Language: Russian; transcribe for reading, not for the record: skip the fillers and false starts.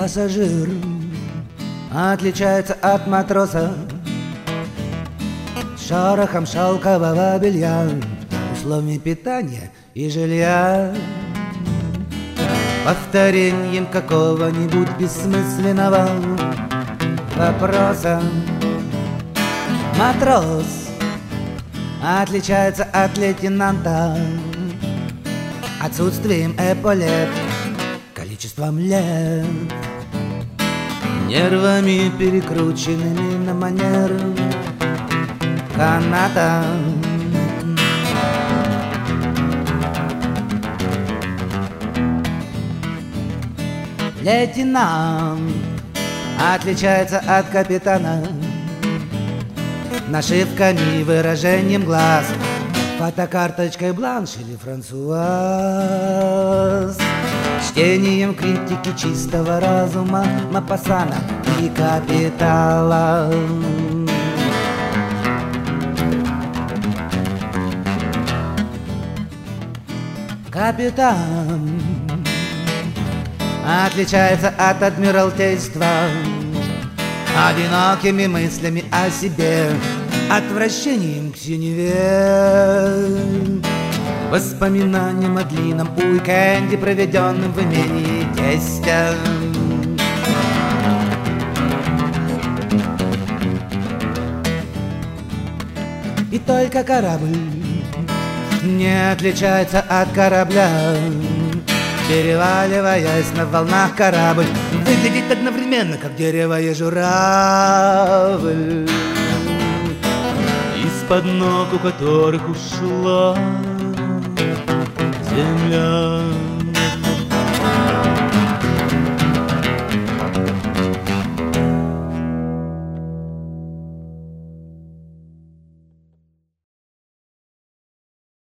Пассажир отличается от матроса шорохом шелкового белья, условий питания и жилья, повторением какого-нибудь бессмысленного вопроса. Матрос отличается от лейтенанта отсутствием эполет, количеством лет, нервами, перекрученными на манер каната. Лейтенант отличается от капитана нашивками и выражением глаз, фотокарточкой Бланш или Франсуаз, чтением критики чистого разума Мопассана и Капитала. Капитан отличается от адмиралтейства одинокими мыслями о себе, отвращением к синеве, воспоминанием о длинном уикенде, проведенном в имении тестя. И только корабль не отличается от корабля, переваливаясь на волнах, корабль выглядит одновременно, как дерево и журавль, из-под ног у которых ушла земля.